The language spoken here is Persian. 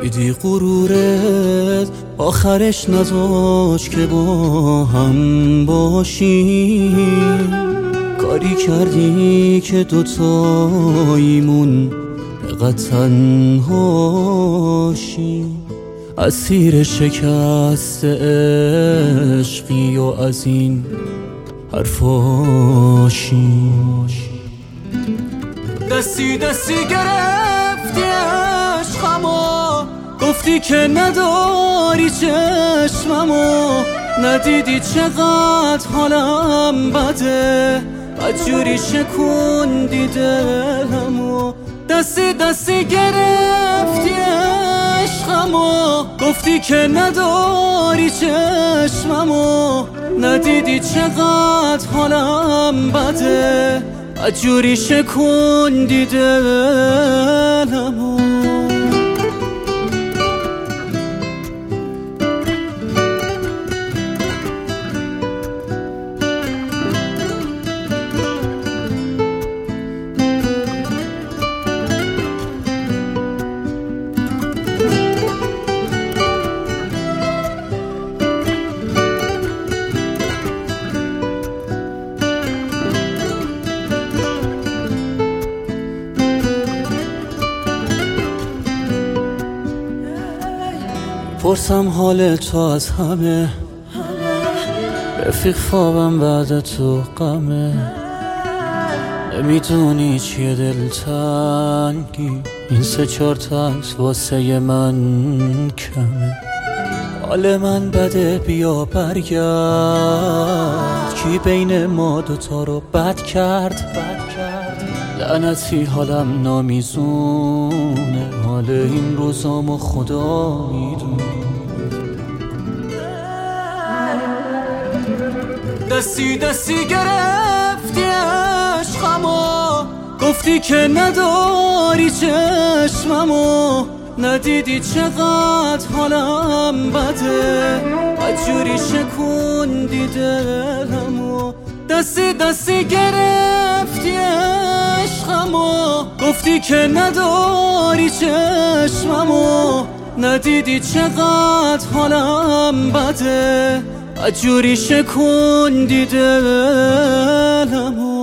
دیدی غرورت آخرش نذاش که با هم باشیم. کاری کردی که دوتاییمون فقط تنهاشیم. اسیر شکست عشقی و از این حرفاشیم. دستی دستی گرفتی عشقمو، گفتی که نداری چشممو. ندیدی چقدر حالم بده، بدجوری شکوندی دلمو. دستی دستی گرفتی عشقمو، گفتی که نداری چشممو. ندیدی چقدر حالم بده، بدجوری شکوندی دلمو. پرسم حال تو از همه، رفیق خوابم بعد تو غمه. نمیدونی چیه دلتنگی، این 3-4 تا واسه من کمه. حال من بده بیا برگرد، کی بین ما دوتا رو بد کرد. لعنتی حالم نامیزونه، حال این روزامو خدا میدونه. دستی دستی گرفتی عشقمو، گفتی که نداری چشممو. ندیدی چقدر حالم بده، بدجوری شکوندی دلمو. دستی دستی گرفتی عشقمو، گفتی که نداری چشممو. ندیدی چقدر حالم بده، بدجوری شکوندی دلمو.